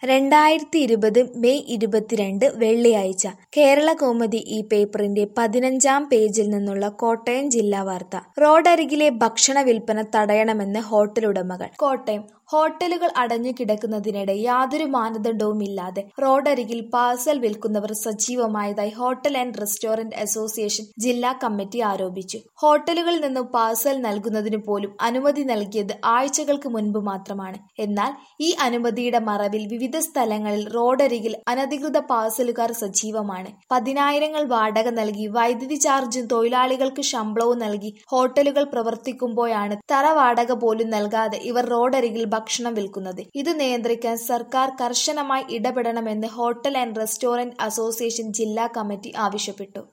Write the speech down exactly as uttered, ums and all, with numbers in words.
രണ്ടായിരത്തി ഇരുപത് മെയ് ഇരുപത്തിരണ്ട് വെള്ളിയാഴ്ച കേരളകൗമുദി ഈ പേപ്പറിന്റെ പതിനഞ്ചാം പേജിൽ നിന്നുള്ള കോട്ടയം ജില്ലാ വാർത്ത. റോഡരികിലെ ഭക്ഷണ വിൽപ്പന തടയണമെന്ന് ഹോട്ടലുടമകൾ. കോട്ടയം ഹോട്ടലുകൾ അടഞ്ഞുകിടക്കുന്നതിനിടെ യാതൊരു മാനദണ്ഡവുമില്ലാതെ റോഡരികിൽ പാഴ്സൽ വിൽക്കുന്നവർ സജീവമായതായി ഹോട്ടൽ ആൻഡ് റെസ്റ്റോറന്റ് അസോസിയേഷൻ ജില്ലാ കമ്മിറ്റി ആരോപിച്ചു. ഹോട്ടലുകളിൽ നിന്നും പാഴ്സൽ നൽകുന്നതിനു പോലും അനുമതി നൽകിയത് ആഴ്ചകൾക്ക് മുൻപ് മാത്രമാണ്. എന്നാൽ ഈ അനുമതിയുടെ മറവിൽ വിവിധ സ്ഥലങ്ങളിൽ റോഡരികിൽ അനധികൃത പാഴ്സലുകാർ സജീവമാണ്. പതിനായിരങ്ങൾ വാടക നൽകി വൈദ്യുതി ചാർജും തൊഴിലാളികൾക്ക് ശമ്പളവും നൽകി ഹോട്ടലുകൾ പ്രവർത്തിക്കുമ്പോഴാണ് തറ വാടക പോലും നൽകാതെ ഇവർ റോഡരികിൽ ഭക്ഷണം വിൽക്കുന്നത്. ഇത് നിയന്ത്രിക്കാൻ സർക്കാർ കർശനമായി ഇടപെടണമെന്ന് ഹോട്ടൽ ആൻഡ് റെസ്റ്റോറന്റ് അസോസിയേഷൻ ജില്ലാ കമ്മിറ്റി ആവശ്യപ്പെട്ടു.